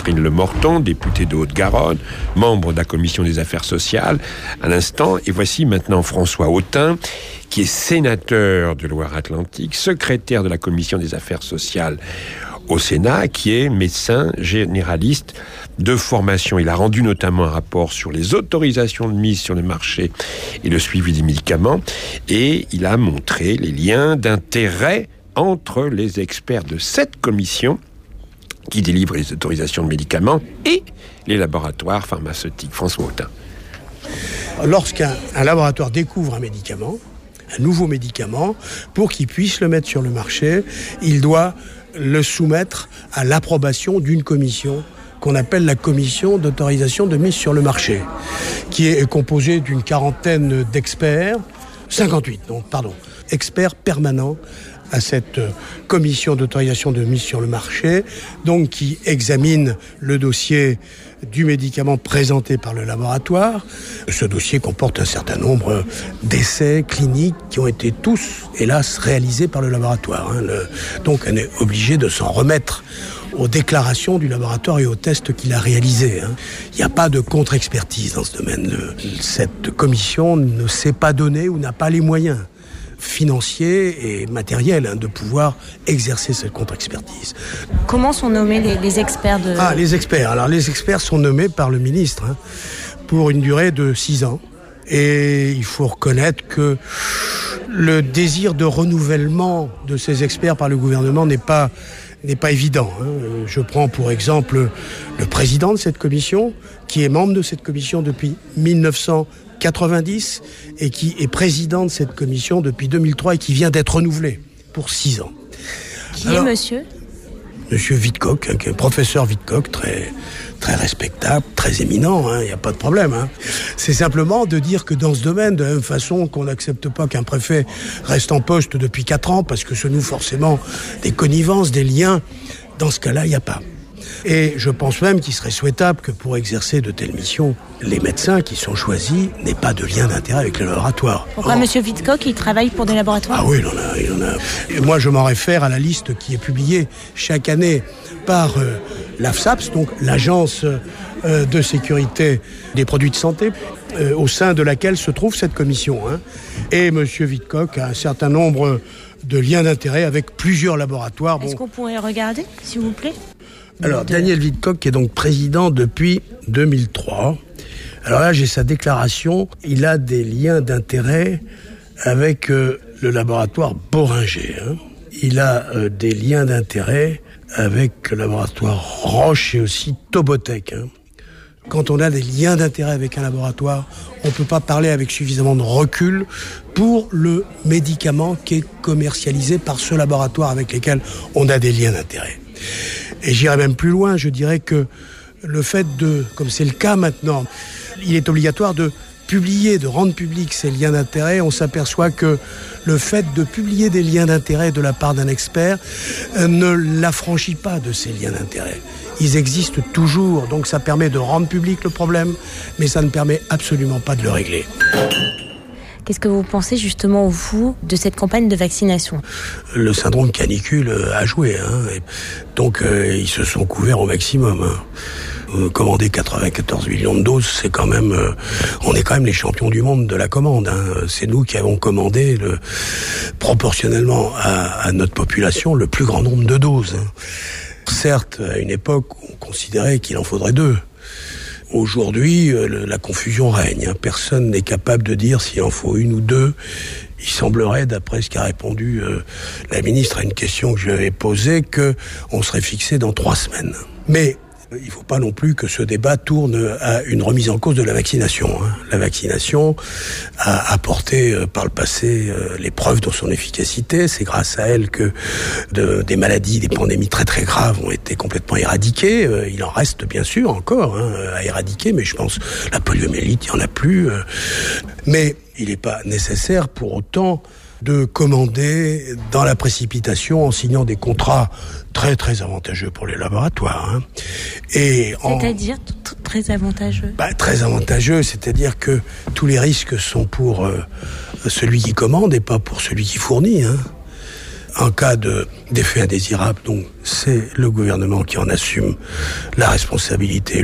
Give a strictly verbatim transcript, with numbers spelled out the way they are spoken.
Catherine Lemorton, députée de Haute-Garonne, membre de la commission des affaires sociales à l'instant. Et voici maintenant François Autain, qui est sénateur de Loire-Atlantique, secrétaire de la commission des affaires sociales au Sénat, qui est médecin généraliste de formation. Il a rendu notamment un rapport sur les autorisations de mise sur le marché et le suivi des médicaments, et il a montré les liens d'intérêt entre les experts de cette commission qui délivre les autorisations de médicaments et les laboratoires pharmaceutiques. François Autain. Lorsqu'un un laboratoire découvre un médicament, un nouveau médicament, pour qu'il puisse le mettre sur le marché, il doit le soumettre à l'approbation d'une commission qu'on appelle la commission d'autorisation de mise sur le marché, qui est composée d'une quarantaine d'experts, cinquante-huit, non, pardon, experts permanents à cette commission d'autorisation de mise sur le marché, donc qui examine le dossier du médicament présenté par le laboratoire. Ce dossier comporte un certain nombre d'essais cliniques qui ont été tous, hélas, réalisés par le laboratoire. Hein. Le, donc on est obligé de s'en remettre aux déclarations du laboratoire et aux tests qu'il a réalisés. Hein. Il n'y a pas de contre-expertise dans ce domaine. Le, cette commission ne s'est pas donnée ou n'a pas les moyens financiers et matériels hein, de pouvoir exercer cette contre-expertise. Comment sont nommés les, les experts de... Ah, les experts. Alors, les experts sont nommés par le ministre hein, pour une durée de six ans. Et il faut reconnaître que le désir de renouvellement de ces experts par le gouvernement n'est pas, n'est pas évident. Hein. Je prends pour exemple le président de cette commission, qui est membre de cette commission depuis mille neuf cent quatre-vingt-dix et qui est président de cette commission depuis deux mille trois et qui vient d'être renouvelé pour six ans. Qui Alors, est monsieur Monsieur Wittkock, hein, qui est professeur Wittkock, très, très respectable, très éminent, il hein, n'y a pas de problème. Hein. C'est simplement de dire que dans ce domaine, de la même façon qu'on n'accepte pas qu'un préfet reste en poste depuis quatre ans, parce que ce nous forcément des connivences, des liens, dans ce cas-là, il n'y a pas. Et je pense même qu'il serait souhaitable que pour exercer de telles missions, les médecins qui sont choisis n'aient pas de lien d'intérêt avec le laboratoire. Pourquoi Or, M. Wittkock, il travaille pour des laboratoires ? Ah oui, il en a. Il en a. Et moi, je m'en réfère à la liste qui est publiée chaque année par euh, l'AFSAPS, donc l'Agence euh, de sécurité des produits de santé, euh, au sein de laquelle se trouve cette commission. Hein. Et M. Wittkock a un certain nombre de liens d'intérêt avec plusieurs laboratoires. Est-ce bon. qu'on pourrait regarder, s'il vous plaît ? Alors, Daniel Wittkock, qui est donc président depuis deux mille trois. Alors là, j'ai sa déclaration. Il a des liens d'intérêt avec euh, le laboratoire Boehringer. Hein. Il a euh, des liens d'intérêt avec le laboratoire Roche et aussi Tobotec. Hein. Quand on a des liens d'intérêt avec un laboratoire, on ne peut pas parler avec suffisamment de recul pour le médicament qui est commercialisé par ce laboratoire avec lequel on a des liens d'intérêt. Et j'irais même plus loin, je dirais que le fait de, comme c'est le cas maintenant, il est obligatoire de publier, de rendre public ces liens d'intérêt. On s'aperçoit que le fait de publier des liens d'intérêt de la part d'un expert euh, ne l'affranchit pas de ces liens d'intérêt. Ils existent toujours, donc ça permet de rendre public le problème, mais ça ne permet absolument pas de le régler. Qu'est-ce que vous pensez justement, vous, de cette campagne de vaccination ? Le syndrome canicule a joué, hein, et donc euh, ils se sont couverts au maximum. Hein. Euh, commander quatre-vingt-quatorze millions de doses, c'est quand même, euh, on est quand même les champions du monde de la commande. Hein. C'est nous qui avons commandé le, proportionnellement à, à notre population le plus grand nombre de doses. Hein. Certes, à une époque, on considérait qu'il en faudrait deux. Aujourd'hui, euh, la confusion règne. Hein. Personne n'est capable de dire s'il en faut une ou deux. Il semblerait, d'après ce qu'a répondu euh, la ministre à une question que je lui avais posée, qu'on serait fixé dans trois semaines. Mais il ne faut pas non plus que ce débat tourne à une remise en cause de la vaccination. Hein. La vaccination a apporté euh, par le passé euh, les preuves de son efficacité. C'est grâce à elle que de, des maladies, des pandémies très très graves ont été complètement éradiquées. Euh, il en reste bien sûr encore hein, à éradiquer, mais je pense la poliomyélite, il n'y en a plus. Euh. Mais il n'est pas nécessaire pour autant de commander dans la précipitation en signant des contrats très très avantageux pour les laboratoires. Hein. Et en... C'est-à-dire t- très avantageux bah, Très avantageux, c'est-à-dire que tous les risques sont pour euh, celui qui commande et pas pour celui qui fournit. Hein. en cas de, d'effet indésirable, donc c'est le gouvernement qui en assume la responsabilité.